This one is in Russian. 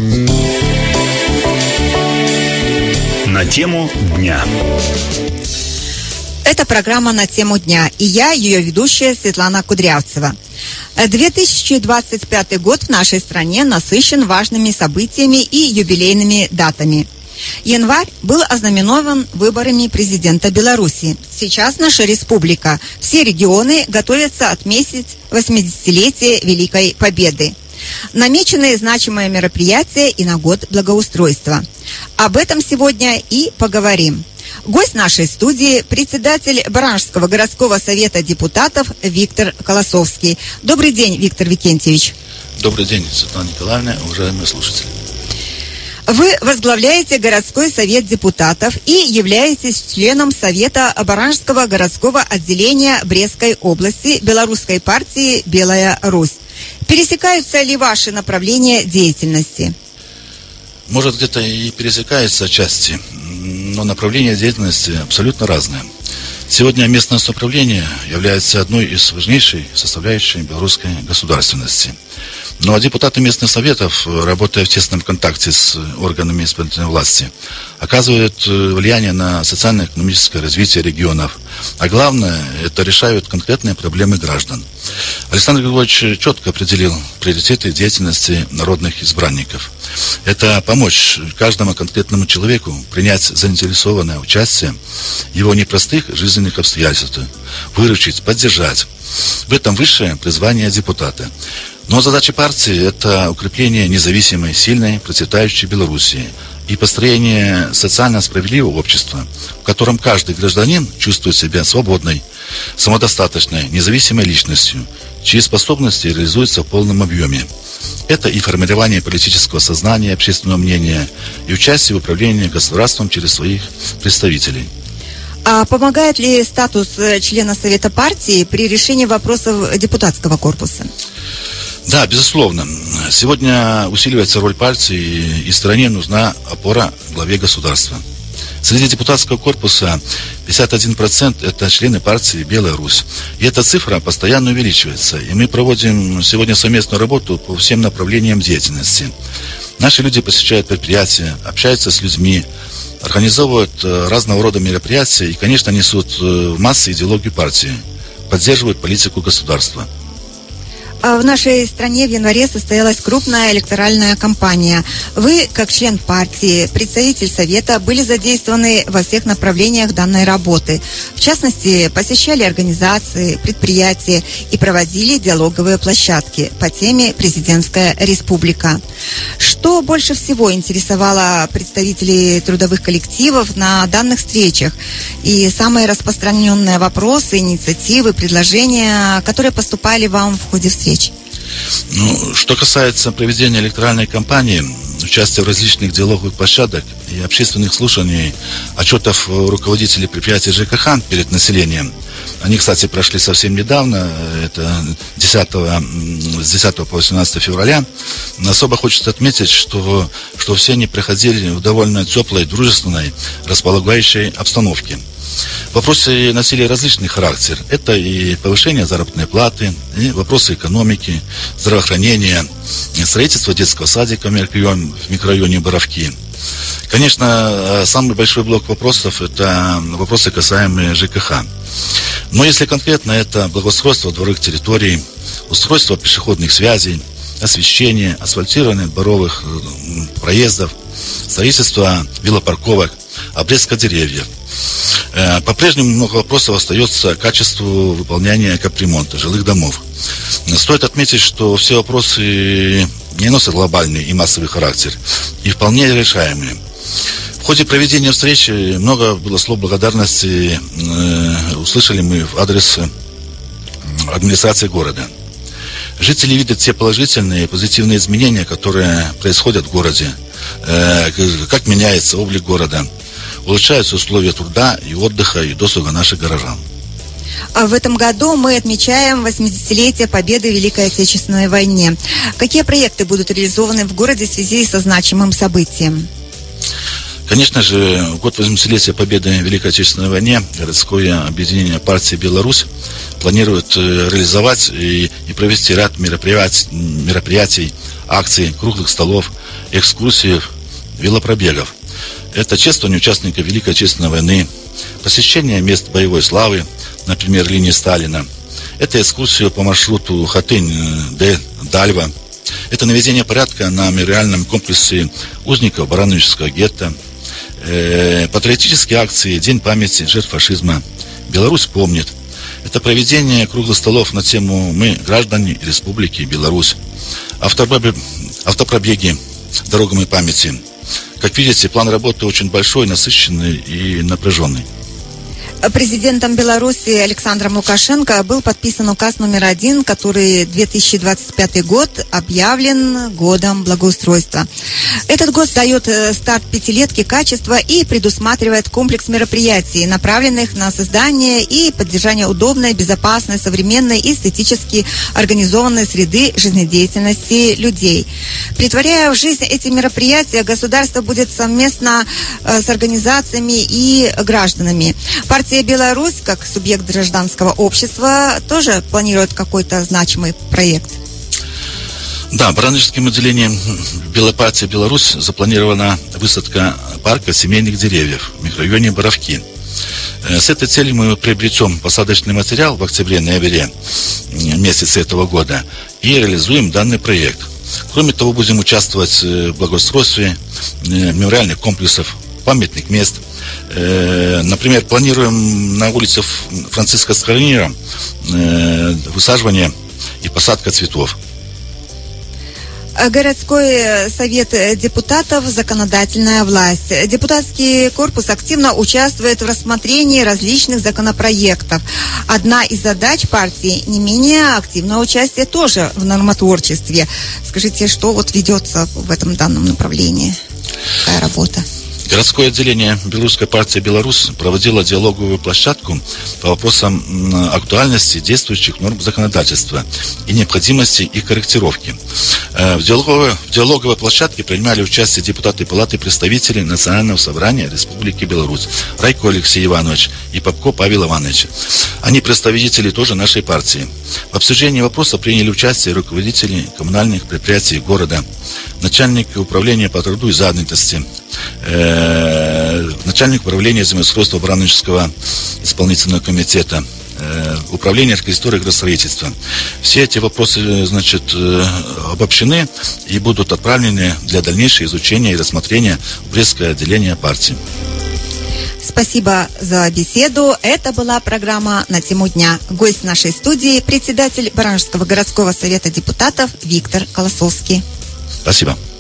На тему дня. Это программа «На тему дня», и я, ее ведущая Светлана Кудрявцева. 2025 год в нашей стране насыщен важными событиями и юбилейными датами. Январь был ознаменован выборами президента Беларуси. Сейчас наша республика, все регионы готовятся отметить 80-летие Великой Победы. Намечены значимые мероприятия и на год благоустройства. Об этом сегодня и поговорим. Гость нашей студии – председатель Баранжского городского совета депутатов Виктор Колосовский. Добрый день, Виктор Викентьевич. Добрый день, Светлана Николаевна, уважаемые слушатели. Вы возглавляете городской совет депутатов и являетесь членом Совета Баранжского городского отделения Брестской области Белорусской партии «Белая Русь». Пересекаются ли ваши направления деятельности? Может, где-то и пересекаются отчасти, но направления деятельности абсолютно разные. Сегодня местное самоуправление является одной из важнейших составляющих белорусской государственности. Ну а депутаты местных советов, работая в тесном контакте с органами исполнительной власти, оказывают влияние на социально-экономическое развитие регионов. А главное, это решают конкретные проблемы граждан. Александр Григорьевич четко определил приоритеты деятельности народных избранников. Это помочь каждому конкретному человеку принять заинтересованное участие в его непростых жизненных обстоятельствах, выручить, поддержать. В этом высшее призвание депутата. Но задача партии – это укрепление независимой, сильной, процветающей Белоруссии и построение социально справедливого общества, в котором каждый гражданин чувствует себя свободной, самодостаточной, независимой личностью, чьи способности реализуются в полном объеме. Это и формирование политического сознания, общественного мнения, и участие в управлении государством через своих представителей. А помогает ли статус члена Совета партии при решении вопросов депутатского корпуса? Да, безусловно. Сегодня усиливается роль партии, и стране нужна опора главе государства. Среди депутатского корпуса 51% это члены партии «Белая Русь». И эта цифра постоянно увеличивается. И мы проводим сегодня совместную работу по всем направлениям деятельности. Наши люди посещают предприятия, общаются с людьми, организовывают разного рода мероприятия и, конечно, несут в массы идеологию партии, поддерживают политику государства. В нашей стране в январе состоялась крупная электоральная кампания. Вы, как член партии, представитель Совета, были задействованы во всех направлениях данной работы. В частности, посещали организации, предприятия и проводили диалоговые площадки по теме «Президентская республика». Что больше всего интересовало представителей трудовых коллективов на данных встречах? И самые распространенные вопросы, инициативы, предложения, которые поступали вам в ходе встреч? Ну, что касается проведения электоральной кампании, участия в различных диалоговых площадок и общественных слушаний, отчетов руководителей предприятий ЖКХ перед населением, они, кстати, прошли совсем недавно, это с 10 по 18 февраля, особо хочется отметить, что все они проходили в довольно теплой, дружественной, располагающей обстановке. Вопросы носили различный характер. Это и повышение заработной платы, и вопросы экономики, здравоохранения, строительство детского садика в микрорайоне Боровки. Конечно, самый большой блок вопросов – это вопросы, касаемые ЖКХ. Но если конкретно, это благоустройство дворовых территорий, устройство пешеходных связей, освещение, асфальтирование дворовых проездов, строительство велопарковок, обрезка деревьев. По-прежнему много вопросов остается к качеству выполнения капремонта жилых домов. Стоит отметить, что все вопросы не носят глобальный и массовый характер и вполне решаемые. В ходе проведения встречи много было слов благодарности, услышали мы в адрес администрации города. Жители видят те положительные и позитивные изменения, которые происходят в городе, как меняется облик города, улучшаются условия труда и отдыха и досуга наших горожан. В этом году мы отмечаем 80-летие победы в Великой Отечественной войне. Какие проекты будут реализованы в городе в связи со значимым событием? Конечно же, в год 80-летия победы в Великой Отечественной войне городское объединение партии «Беларусь» планирует реализовать и провести ряд мероприятий, акций, круглых столов экскурсий, велопробегов. Это чествование участников Великой Отечественной войны, посещение мест боевой славы, например, линии Сталина. Это экскурсия по маршруту Хатынь-Дальва. Это наведение порядка на мемориальном комплексе узников Барановичского гетто. Патриотические акции, День памяти жертв фашизма. Беларусь помнит. Это проведение круглых столов на тему «Мы граждане Республики Беларусь». Автопробеги дорогами памяти. Как видите, план работы очень большой, насыщенный и напряженный. Президентом Беларуси Александром Лукашенко был подписан указ номер 1, который 2025 год объявлен годом благоустройства. Этот год дает старт пятилетке качества и предусматривает комплекс мероприятий, направленных на создание и поддержание удобной, безопасной, современной и эстетически организованной среды жизнедеятельности людей. Претворяя в жизнь эти мероприятия, государство будет совместно с организациями и гражданами. Партия «Беларусь», как субъект гражданского общества, тоже планирует какой-то значимый проект. Да, Барановичским отделением партии «Беларусь» запланирована высадка парка семейных деревьев в микрорайоне Боровки. С этой целью мы приобретем посадочный материал в октябре-ноябре месяце этого года и реализуем данный проект. Кроме того, будем участвовать в благоустройстве мемориальных комплексов, памятных мест. Например, планируем на улице Франциска Скорнира высаживание и посадка цветов. Городской совет депутатов, законодательная власть. Депутатский корпус активно участвует в рассмотрении различных законопроектов. Одна из задач партии не менее активное участие тоже в нормотворчестве. Скажите, что вот ведется в этом данном направлении? Какая работа? Городское отделение Белорусской партии «Беларусь» проводило диалоговую площадку по вопросам актуальности действующих норм законодательства и необходимости их корректировки. В диалоговой площадке принимали участие депутаты Палаты представителей Национального собрания Республики Беларусь Райко Алексей Иванович и Попко Павел Иванович. Они представители тоже нашей партии. В обсуждении вопроса приняли участие руководители коммунальных предприятий города, начальник управления по труду и занятости, начальник управления землеустройства Барановичского исполнительного комитета, управление архитектуры и градостроительства. Все эти вопросы, обобщены и будут отправлены для дальнейшего изучения и рассмотрения в Брестское отделение партии. Спасибо за беседу. Это была программа «На тему дня». Гость нашей студии – председатель Барановичского городского совета депутатов Виктор Колосовский. Спасибо.